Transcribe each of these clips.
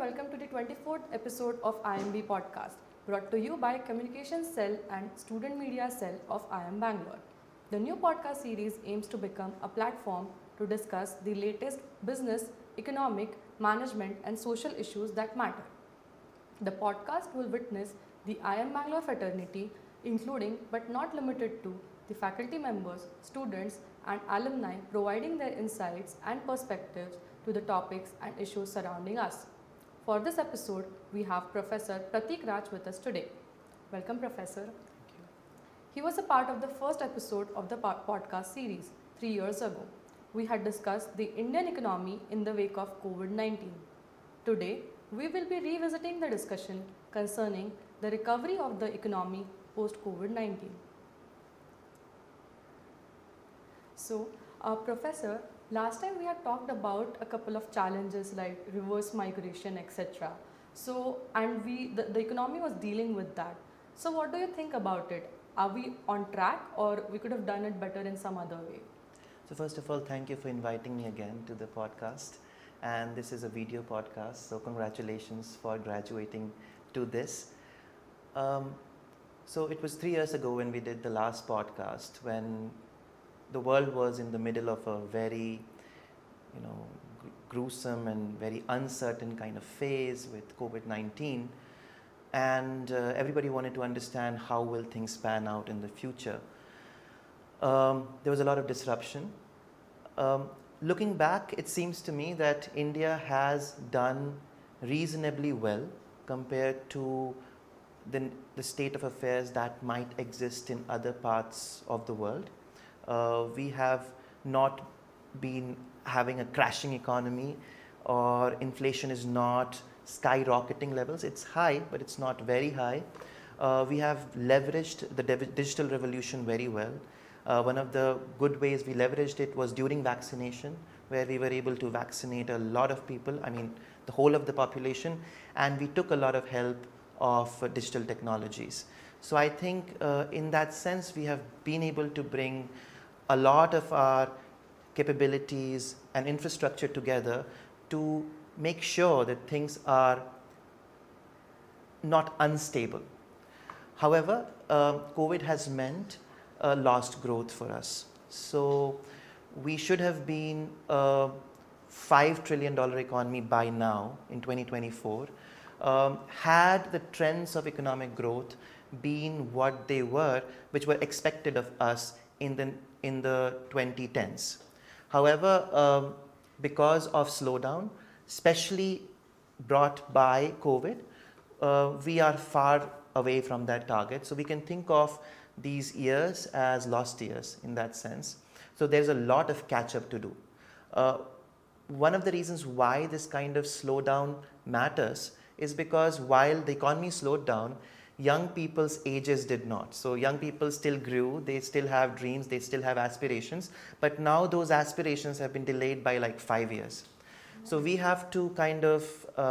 welcome to the 24th episode of IMB podcast, brought to you by Communications Cell and Student Media Cell of IM Bangalore. The new podcast series aims to become a platform to discuss the latest business, economic, management, and social issues that matter. The podcast will witness the IM Bangalore fraternity, including but not limited to the faculty members, students, and alumni providing their insights and perspectives to the topics and issues surrounding us. For this episode, we have Professor Pratik Raj with us today. Welcome, Professor. He was a part of the first episode of the podcast series 3 years ago. We had discussed the Indian economy in the wake of COVID-19. Today, we will be revisiting the discussion concerning the recovery of the economy post-COVID-19. So, Professor, last time we had talked about a couple of challenges like reverse migration, etc. So, and the economy was dealing with that. So, what do you think about it? Are we on track, or we could have done it better in some other way? So first of all, thank you for inviting me again to the podcast. And this is a video podcast, so congratulations for graduating to this. So it was 3 years ago when we did the last podcast, when the world was in the middle of a very, gruesome and very uncertain kind of phase with COVID-19. And everybody wanted to understand how will things pan out in the future. There was a lot of disruption. Looking back, it seems to me that India has done reasonably well compared to the state of affairs that might exist in other parts of the world. We have not been having a crashing economy, or inflation is not skyrocketing levels. It's high, but it's not very high. We have leveraged the digital revolution very well. One of the good ways we leveraged it was during vaccination, where we were able to vaccinate a lot of people, the whole of the population, and we took a lot of help of digital technologies. So I think in that sense, we have been able to bring a lot of our capabilities and infrastructure together to make sure that things are not unstable. However, COVID has meant lost growth for us. So we should have been a $5 trillion economy by now in 2024, had the trends of economic growth been what they were, which were expected of us in the 2010s. However, because of slowdown, especially brought by COVID, we are far away from that target. So we can think of these years as lost years in that sense. So there's a lot of catch up to do. One of the reasons why this kind of slowdown matters is because while the economy slowed down, young people's ages did not. So young people still grew, they still have dreams, they still have aspirations, but now those aspirations have been delayed by like 5 years. So we have to kind of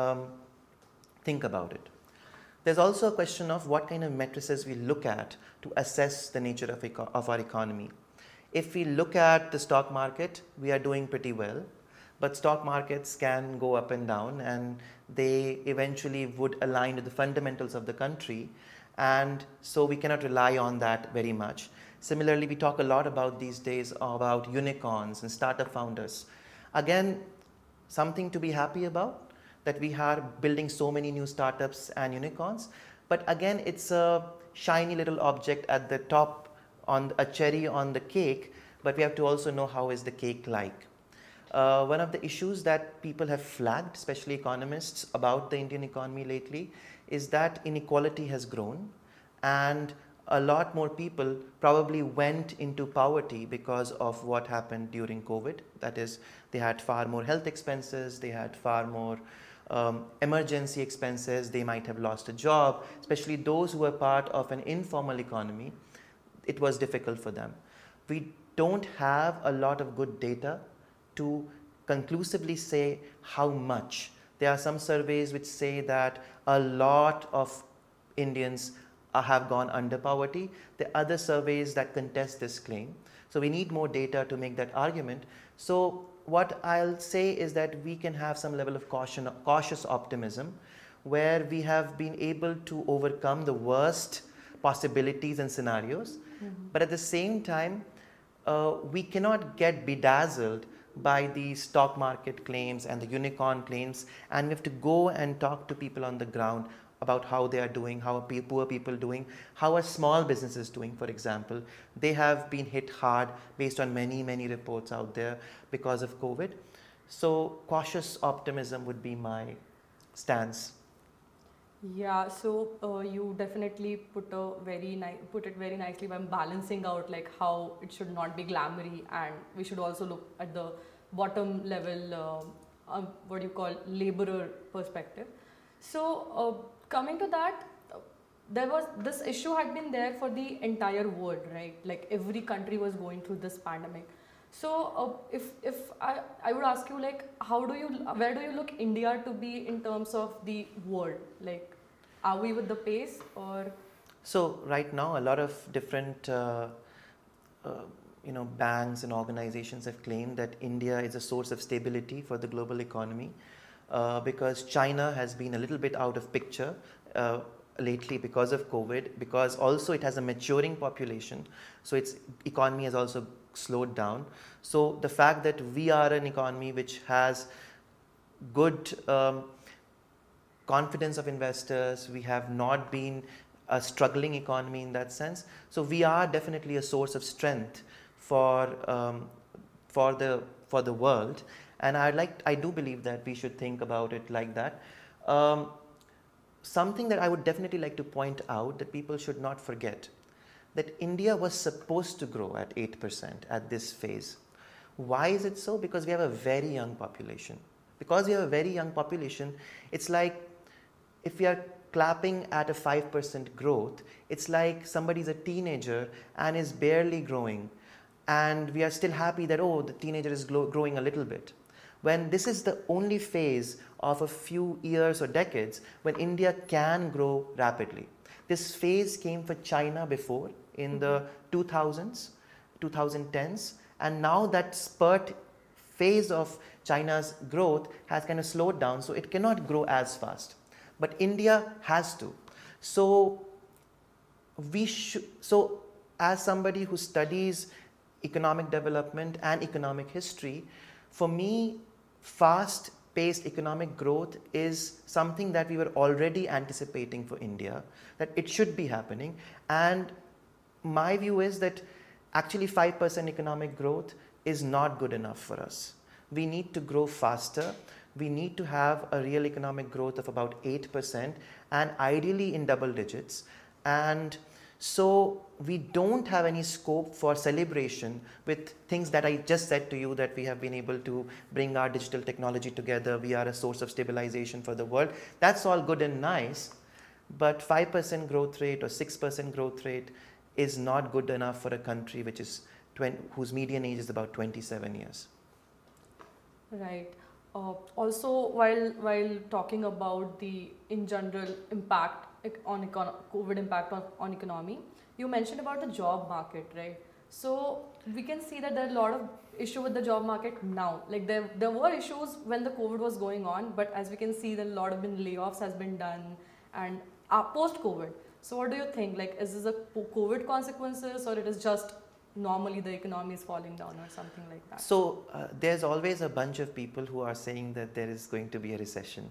think about it. There's also a question of what kind of matrices we look at to assess the nature of our economy. If we look at the stock market, we are doing pretty well, but stock markets can go up and down, and they eventually would align with the fundamentals of the country, and so we cannot rely on that very much. Similarly, we talk a lot about these days about unicorns and startup founders. Again, something to be happy about, that we are building so many new startups and unicorns. But again, it's a shiny little object at the top, on a cherry on the cake, but we have to also know how is the cake like. One of the issues that people have flagged, especially economists, about the Indian economy lately is that inequality has grown, and a lot more people probably went into poverty because of what happened during COVID. That is, they had far more health expenses, they had far more emergency expenses, they might have lost a job, especially those who were part of an informal economy. It was difficult for them. We don't have a lot of good data to conclusively say how much. There are some surveys which say that a lot of Indians have gone under poverty. There are other surveys that contest this claim. So we need more data to make that argument. So what I'll say is that we can have some level of cautious optimism, where we have been able to overcome the worst possibilities and scenarios. But at the same time, we cannot get bedazzled by the stock market claims and the unicorn claims, and we have to go and talk to people on the ground about how they are doing, how are poor people doing, how are small businesses doing, for example. They have been hit hard based on many reports out there because of COVID. So cautious optimism would be my stance. Yeah, so you definitely put it very nicely by balancing out like how it should not be glamoury, and we should also look at the bottom level, what do you call, laborer perspective. So coming to that, there was this issue had been there for the entire world, right? Like every country was going through this pandemic. So if I would ask you, like, where do you look India to be in terms of the world? Like, are we with the pace, or? So right now, a lot of different banks and organizations have claimed that India is a source of stability for the global economy, because China has been a little bit out of picture lately because of COVID, because also it has a maturing population, so its economy has also slowed down. So the fact that we are an economy which has good confidence of investors, we have not been a struggling economy in that sense. So we are definitely a source of strength for the world, and I do believe that we should think about it like that. Something that I would definitely like to point out that people should not forget, that India was supposed to grow at 8% at this phase. Why is it so? Because we have a very young population. Because we have a very young population, it's like if we are clapping at a 5% growth, it's like somebody's a teenager and is barely growing, and we are still happy that, oh, the teenager is growing a little bit. When this is the only phase of a few years or decades when India can grow rapidly. This phase came for China before in the 2000s, 2010s, and now that spurt phase of China's growth has kind of slowed down, so it cannot grow as fast. But India has to. So as somebody who studies economic development and economic history, for me, fast-paced economic growth is something that we were already anticipating for India, that it should be happening. And my view is that actually 5% economic growth is not good enough for us. We need to grow faster. We need to have a real economic growth of about 8%, and ideally in double digits. And so we don't have any scope for celebration with things that I just said to you, that we have been able to bring our digital technology together. We are a source of stabilization for the world. That's all good and nice, but 5% growth rate or 6% growth rate is not good enough for a country which is whose median age is about 27 years. Right. Also, while talking about the in general impact on COVID impact on economy, you mentioned about the job market, right? So we can see that there are a lot of issue with the job market now. Like there were issues when the COVID was going on, but as we can see, that a lot of layoffs has been done, and post COVID. So what do you think? Like, is this a COVID consequences, or it is just normally the economy is falling down or something like that? So there's always a bunch of people who are saying that there is going to be a recession.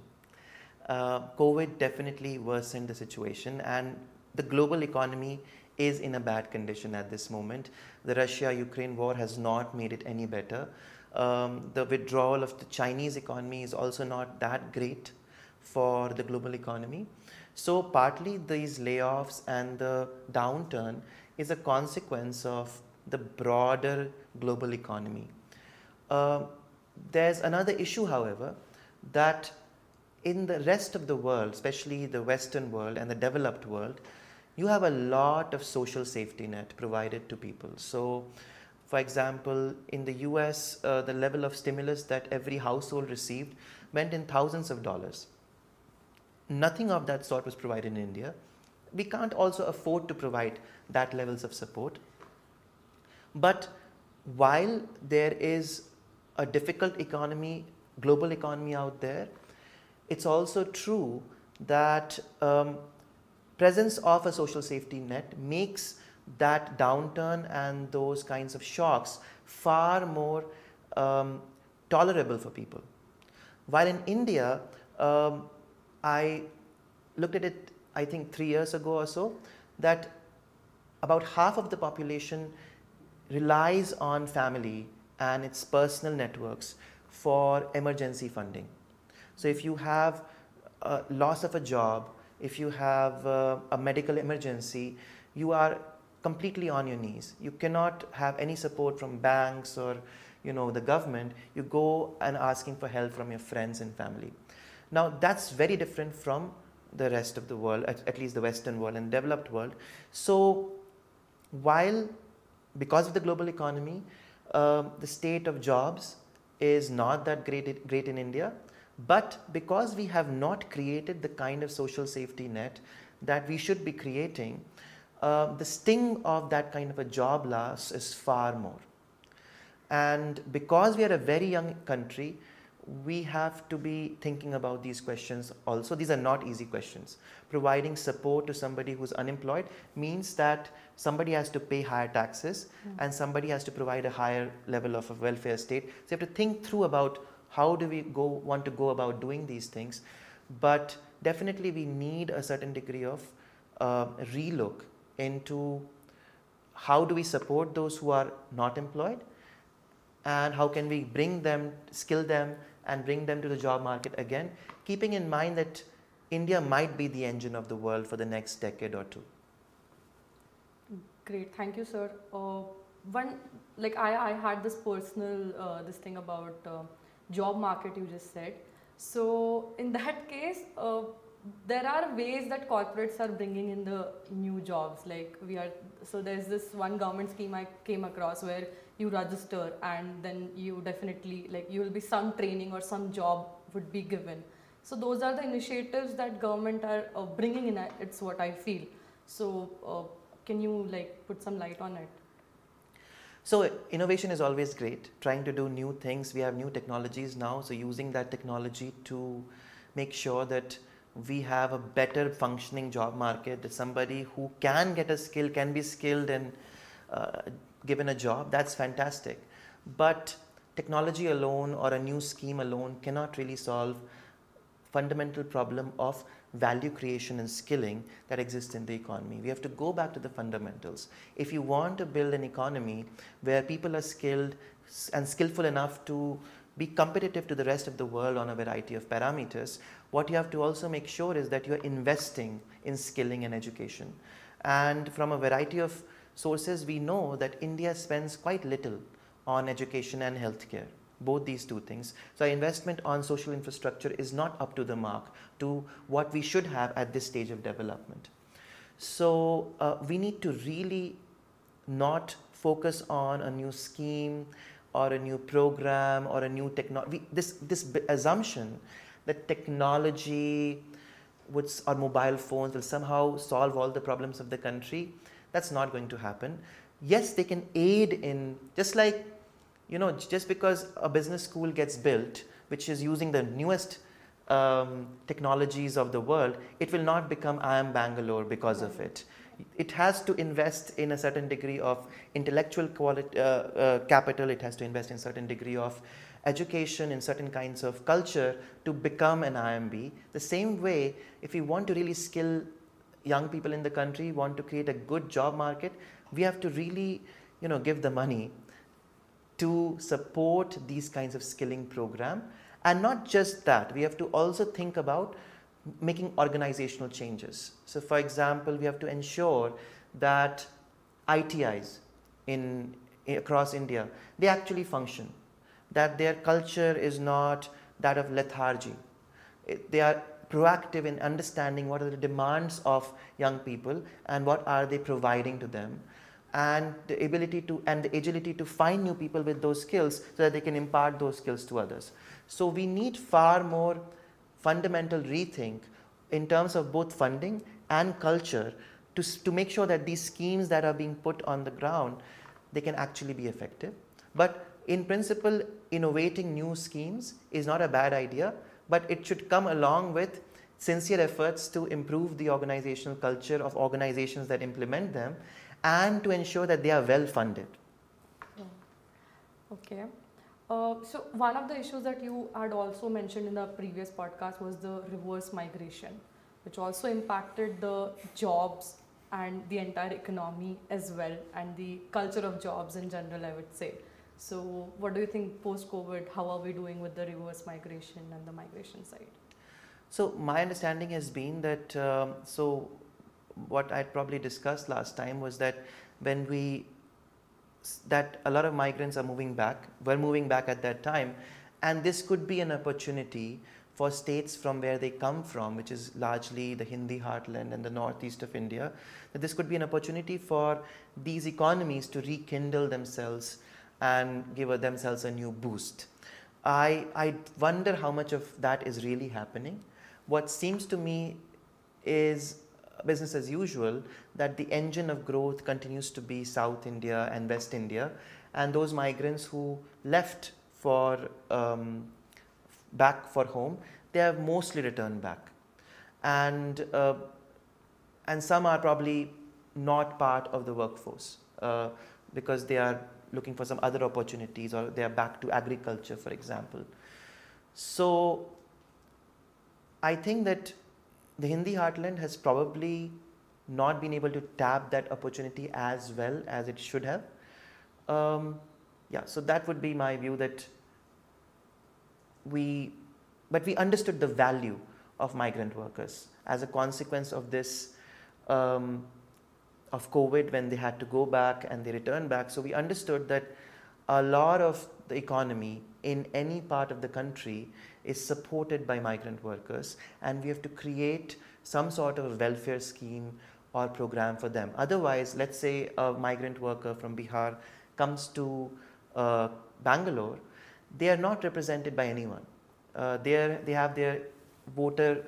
COVID definitely worsened the situation, and the global economy is in a bad condition at this moment. The Russia-Ukraine war has not made it any better. The withdrawal of the Chinese economy is also not that great for the global economy. So partly these layoffs and the downturn is a consequence of the broader global economy. There's another issue, however, that in the rest of the world, especially the Western world and the developed world, you have a lot of social safety net provided to people. So, for example, in the US, the level of stimulus that every household received went in thousands of dollars. Nothing of that sort was provided in India. We can't also afford to provide that levels of support. But while there is a difficult economy, global economy out there, it's also true that presence of a social safety net makes that downturn and those kinds of shocks far more tolerable for people. While in India, I looked at it, I think 3 years ago or so, that about half of the population relies on family and its personal networks for emergency funding. So if you have a loss of a job, if you have a medical emergency, you are completely on your knees. You cannot have any support from banks or the government. You go and asking for help from your friends and family. Now that's very different from the rest of the world, at least the Western world and developed world. So while because of the global economy, the state of jobs is not that great in India, but because we have not created the kind of social safety net that we should be creating, the sting of that kind of a job loss is far more. And because we are a very young country, we have to be thinking about these questions also. These are not easy questions. Providing support to somebody who's unemployed means that somebody has to pay higher taxes and somebody has to provide a higher level of a welfare state. So you have to think through about how do we want to go about doing these things. But definitely we need a certain degree of relook into how do we support those who are not employed, and how can we bring them, skill them, and bring them to the job market again, keeping in mind that India might be the engine of the world for the next decade or two. Great, thank you, sir. I had this personal this thing about job market you just said. So in that case, there are ways that corporates are bringing in the new jobs. So there's this one government scheme I came across where you register and then you definitely you will be some training or some job would be given. So those are the initiatives that government are bringing in. It's what I feel. So can you put some light on it? So innovation is always great, trying to do new things. We have new technologies now, so using that technology to make sure that we have a better functioning job market, that somebody who can get a skill, can be skilled and given a job, that's fantastic. But technology alone or a new scheme alone cannot really solve fundamental problem of value creation and skilling that exists in the economy. We have to go back to the fundamentals. If you want to build an economy where people are skilled and skillful enough to be competitive to the rest of the world on a variety of parameters, what you have to also make sure is that you are investing in skilling and education. And from a variety of sources, we know that India spends quite little on education and healthcare, both these two things. So our investment on social infrastructure is not up to the mark to what we should have at this stage of development. So we need to really not focus on a new scheme or a new program or a new technology. This assumption that technology or mobile phones will somehow solve all the problems of the country, that's not going to happen. Yes, they can aid in, just like, just because a business school gets built, which is using the newest technologies of the world, it will not become IIM Bangalore because of it. It has to invest in a certain degree of intellectual capital, it has to invest in a certain degree of education, in certain kinds of culture to become an IIMB. The same way, if we want to really skill young people in the country, want to create a good job market, we have to really give the money to support these kinds of skilling program. And not just that, we have to also think about making organizational changes. So for example, we have to ensure that ITIs across India, they actually function, that their culture is not that of lethargy. They are proactive in understanding what are the demands of young people and what are they providing to them, and the ability to and the agility to find new people with those skills so that they can impart those skills to others. So we need far more fundamental rethink in terms of both funding and culture to make sure that these schemes that are being put on the ground, they can actually be effective. But in principle, innovating new schemes is not a bad idea, but it should come along with sincere efforts to improve the organizational culture of organizations that implement them and to ensure that they are well funded. Okay. So one of the issues that you had also mentioned in the previous podcast was the reverse migration, which also impacted the jobs and the entire economy as well, and the culture of jobs in general, I would say. So what do you think post-COVID, how are we doing with the reverse migration and the migration side? So my understanding has been that, what I'd probably discussed last time was that when that a lot of migrants were moving back at that time, and this could be an opportunity for states from where they come from, which is largely the Hindi heartland and the northeast of India, that this could be an opportunity for these economies to rekindle themselves and give themselves a new boost. I wonder how much of that is really happening. What seems to me is business as usual, that the engine of growth continues to be South India and West India, and those migrants who left for back for home, they have mostly returned back, and some are probably not part of the workforce because they are looking for some other opportunities, or they are back to agriculture, for example. So I think that the Hindi heartland has probably not been able to tap that opportunity as well as it should have. So that would be my view, that we understood the value of migrant workers as a consequence of this, of COVID, when they had to go back and they returned back. So we understood that a lot of the economy in any part of the country is supported by migrant workers, and we have to create some sort of a welfare scheme or program for them. Otherwise, let's say a migrant worker from Bihar comes to Bangalore, they are not represented by anyone. They have their voter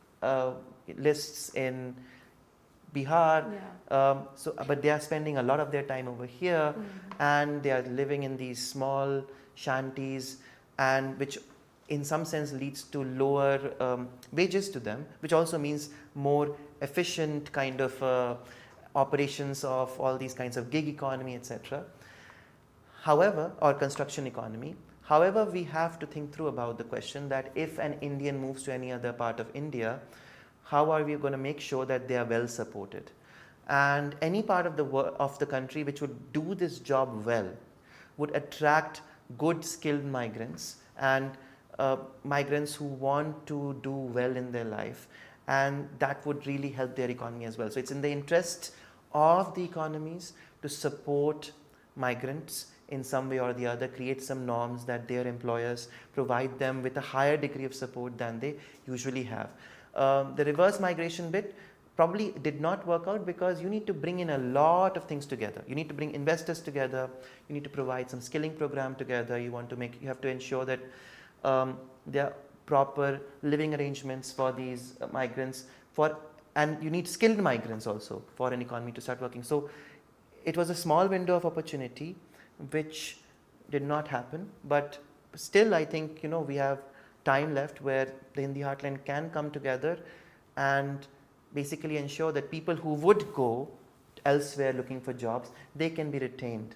lists in Bihar, but they are spending a lot of their time over here, and they are living in these small shanties, and which in some sense leads to lower wages to them, which also means more efficient kind of operations of all these kinds of gig economy, etc. However, or construction economy. However, we have to think through about the question that if an Indian moves to any other part of India, how are we going to make sure that they are well supported? And any part of the country which would do this job well would attract good skilled migrants, and migrants who want to do well in their life, and that would really help their economy as well. So it's in the interest of the economies to support migrants in some way or the other, create some norms that their employers provide them with a higher degree of support than they usually have. The reverse migration bit probably did not work out because you need to bring in a lot of things together. You need to bring investors together. You need to provide some skilling program together. You have to ensure that there are proper living arrangements for these migrants, and you need skilled migrants also for an economy to start working. So it was a small window of opportunity which did not happen, but still I think we have time left where the Hindi heartland can come together and basically ensure that people who would go elsewhere looking for jobs, they can be retained.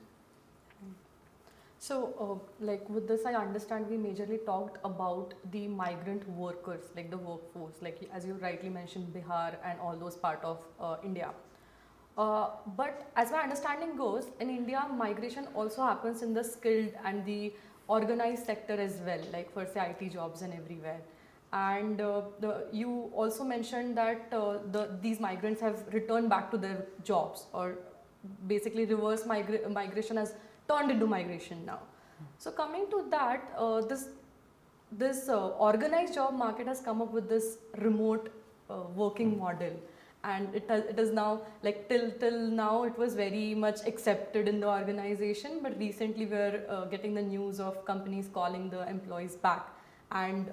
So, with this, I understand we majorly talked about the migrant workers, like the workforce, like as you rightly mentioned, Bihar and all those part of India. But as my understanding goes, in India, migration also happens in the skilled and the organized sector as well, like for say IT jobs and everywhere. And you also mentioned that these migrants have returned back to their jobs, or basically reverse migration has turned into migration now. So coming to that, this organized job market has come up with this remote working model, and it is now, like till now it was very much accepted in the organization, but recently we're getting the news of companies calling the employees back, and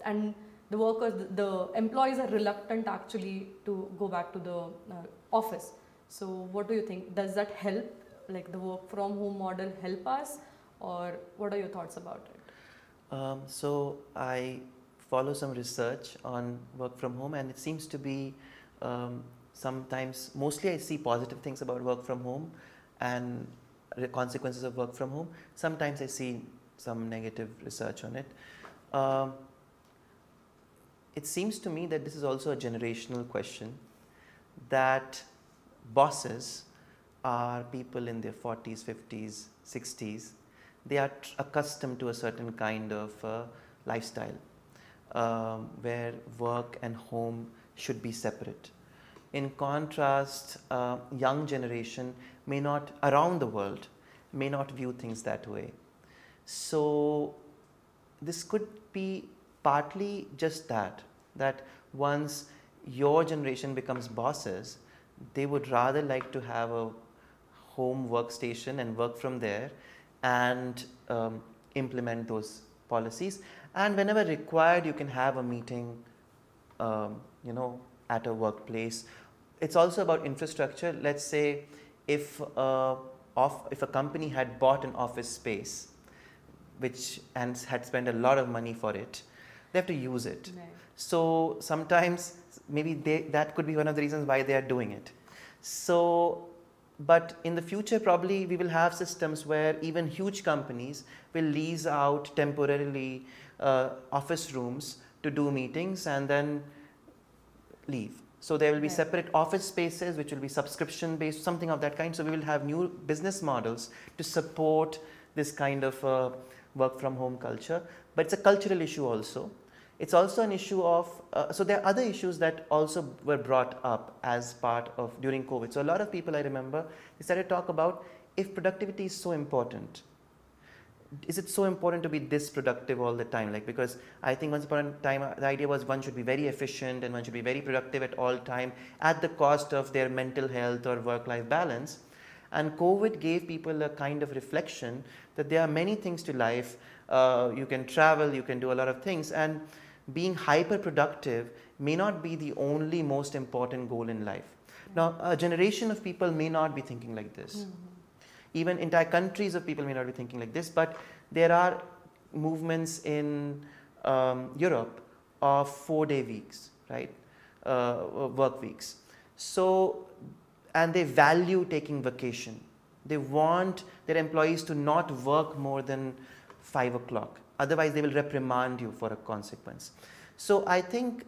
the employees are reluctant actually to go back to the office. So what do you think? Does that help, like the work from home model help us, or what are your thoughts about it? So I follow some research on work from home, and it seems to be sometimes, mostly I see positive things about work from home and the consequences of work from home. Sometimes I see some negative research on it. Um, it seems to me that this is also a generational question, that bosses are people in their 40s, 50s, 60s. They are accustomed to a certain kind of lifestyle where work and home should be separate. In contrast, young generation may not, around the world, may not view things that way. So this could be partly just that once your generation becomes bosses, they would rather like to have a home workstation and work from there and implement those policies. And whenever required, you can have a meeting, at a workplace. It's also about infrastructure. Let's say if if a company had bought an office space, which and had spent a lot of money for it, they have to use it. Right. So sometimes maybe that could be one of the reasons why they are doing it. So, but in the future, probably we will have systems where even huge companies will lease out temporarily office rooms to do meetings and then leave. So there will be Right. separate office spaces which will be subscription based, something of that kind. So we will have new business models to support this kind of work from home culture. But it's a cultural issue also. It's also an issue of, so there are other issues that also were brought up as part of during COVID. So a lot of people, I remember, they started to talk about, if productivity is so important, is it so important to be this productive all the time? Like, because I think once upon a time, the idea was one should be very efficient and one should be very productive at all time at the cost of their mental health or work-life balance. And COVID gave people a kind of reflection that there are many things to life. You can travel, you can do a lot of things, and being hyper productive may not be the only most important goal in life. Now, a generation of people may not be thinking like this. Mm-hmm. Even entire countries of people may not be thinking like this, but there are movements in Europe of 4-day weeks, right? Work weeks. So, and they value taking vacation. They want their employees to not work more than 5 o'clock. Otherwise, they will reprimand you for a consequence. So I think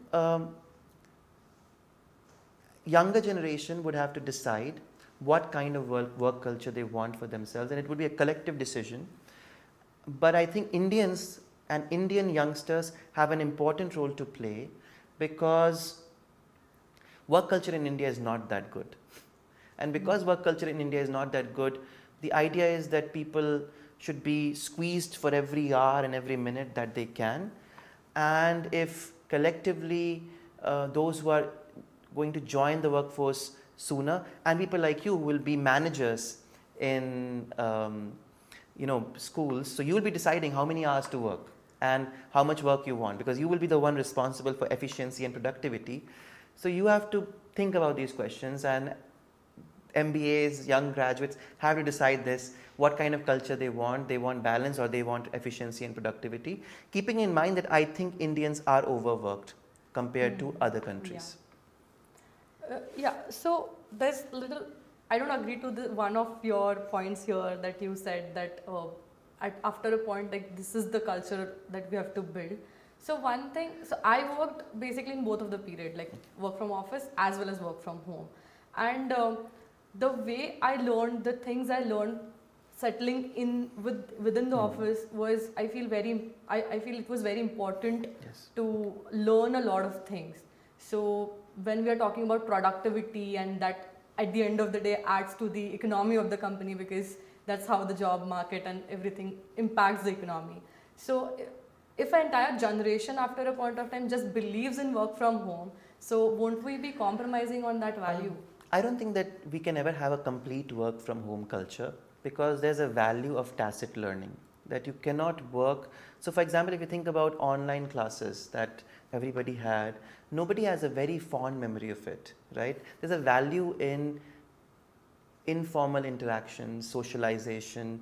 younger generation would have to decide what kind of work culture they want for themselves, and it would be a collective decision. But I think Indians and Indian youngsters have an important role to play, because work culture in India is not that good. And because work culture in India is not that good, the idea is that people should be squeezed for every hour and every minute that they can. And if collectively those who are going to join the workforce sooner, and people like you who will be managers in schools, so you will be deciding how many hours to work and how much work you want, because you will be the one responsible for efficiency and productivity. So you have to think about these questions, and MBAs, young graduates have to decide this, what kind of culture they want balance or they want efficiency and productivity, keeping in mind that I think Indians are overworked compared to other countries. So there's I don't agree to one of your points here, that you said that after a point, like, this is the culture that we have to build. So one thing, so I worked basically in both of the period, like work from office as well as work from home. And the way I learned, the things I learned settling in within the office was, I feel it was very important to learn a lot of things. So when we are talking about productivity, and that at the end of the day adds to the economy of the company, because that's how the job market and everything impacts the economy. So if an entire generation after a point of time just believes in work from home, so won't we be compromising on that value? I don't think that we can ever have a complete work from home culture, because there's a value of tacit learning that you cannot work. So for example, if you think about online classes that everybody had, nobody has a very fond memory of it, right? There's a value in informal interaction, socialization,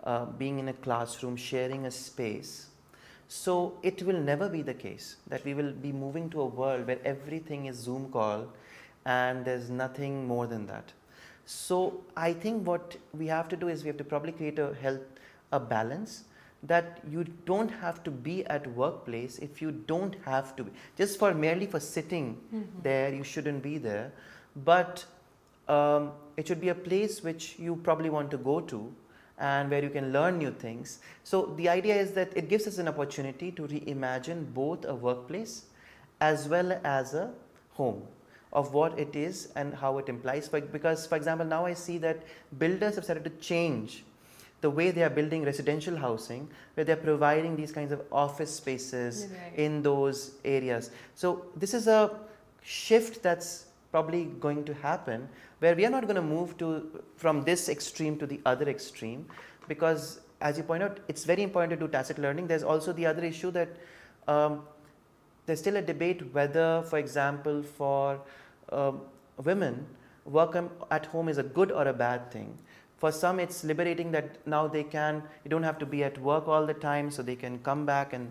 being in a classroom, sharing a space. So it will never be the case that we will be moving to a world where everything is Zoom call and there's nothing more than that. So I think what we have to do is we have to probably create a balance that you don't have to be at workplace if you don't have to be. Just for merely for sitting there, you shouldn't be there. But it should be a place which you probably want to go to and where you can learn new things. So the idea is that it gives us an opportunity to reimagine both a workplace as well as a home of what it is and how it implies. Because, for example, now I see that builders have started to change the way they are building residential housing, where they're providing these kinds of office spaces in those areas. So this is a shift that's probably going to happen, where we are not going to move from this extreme to the other extreme, because as you point out, it's very important to do tacit learning. There's also the other issue that there's still a debate whether, for example, for women, work at home is a good or a bad thing. For some, it's liberating that now you don't have to be at work all the time, so they can come back and,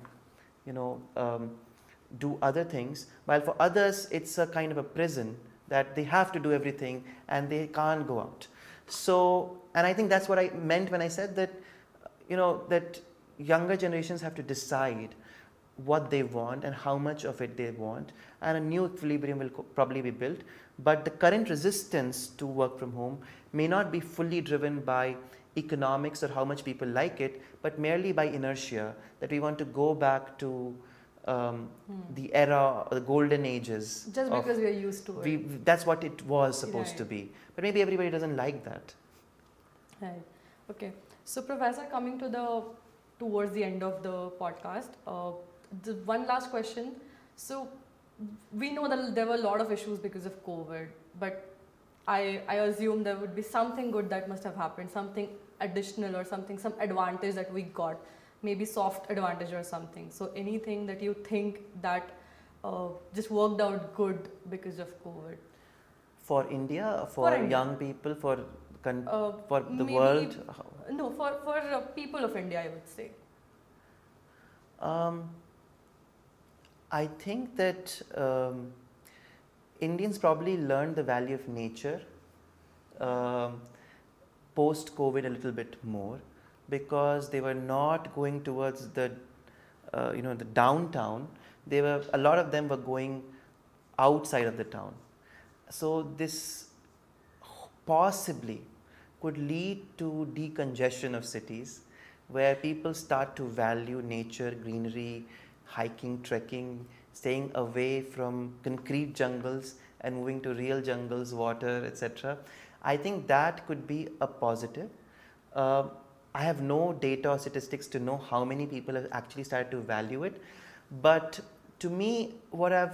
do other things. While for others, it's a kind of a prison that they have to do everything and they can't go out. So, and I think that's what I meant when I said that, that younger generations have to decide what they want and how much of it they want, and a new equilibrium will probably be built. But the current resistance to work from home may not be fully driven by economics or how much people like it, but merely by inertia, that we want to go back to the era, the golden ages. Just because we are used to it. That's what it was supposed to be. But maybe everybody doesn't like that. Right. Okay. So, Professor, coming towards the end of the podcast, the one last question. So, we know that there were a lot of issues because of COVID, but I assume there would be something good that must have happened, something additional or some advantage that we got, maybe soft advantage or something. So anything that you think that just worked out good because of COVID? For India, for India. Young people, for the maybe, world? No, for people of India, I would say. I think that Indians probably learned the value of nature post-COVID a little bit more, because they were not going towards the downtown. A lot of them were going outside of the town. So this possibly could lead to decongestion of cities, where people start to value nature, greenery, hiking, trekking, staying away from concrete jungles and moving to real jungles, water, etc. I think that could be a positive. I have no data or statistics to know how many people have actually started to value it. But to me, when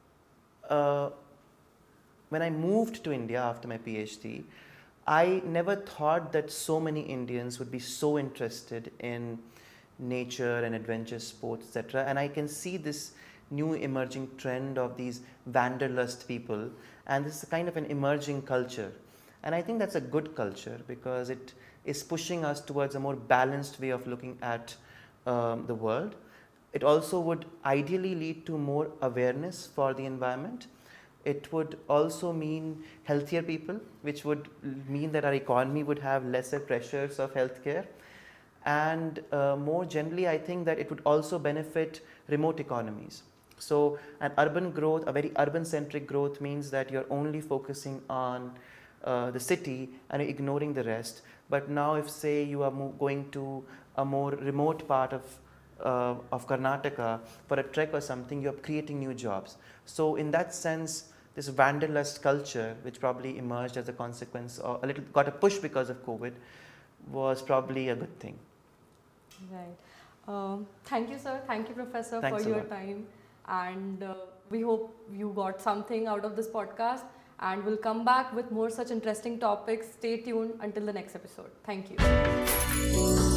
I moved to India after my PhD, I never thought that so many Indians would be so interested in nature and adventure sports, etc. And I can see this new emerging trend of these wanderlust people, and this is kind of an emerging culture. And I think that's a good culture, because it is pushing us towards a more balanced way of looking at the world. It also would ideally lead to more awareness for the environment. It would also mean healthier people, which would mean that our economy would have lesser pressures of healthcare. And more generally, I think that it would also benefit remote economies. So an urban growth, a very urban-centric growth, means that you're only focusing on the city and ignoring the rest. But now if, say, you are going to a more remote part of Karnataka for a trek or something, you're creating new jobs. So in that sense, this wanderlust culture, which probably emerged as a consequence or got a push because of COVID, was probably a good thing. Right. Thank you, sir. Thank you, Professor, Thanks for your time. And we hope you got something out of this podcast. And we'll come back with more such interesting topics. Stay tuned until the next episode. Thank you.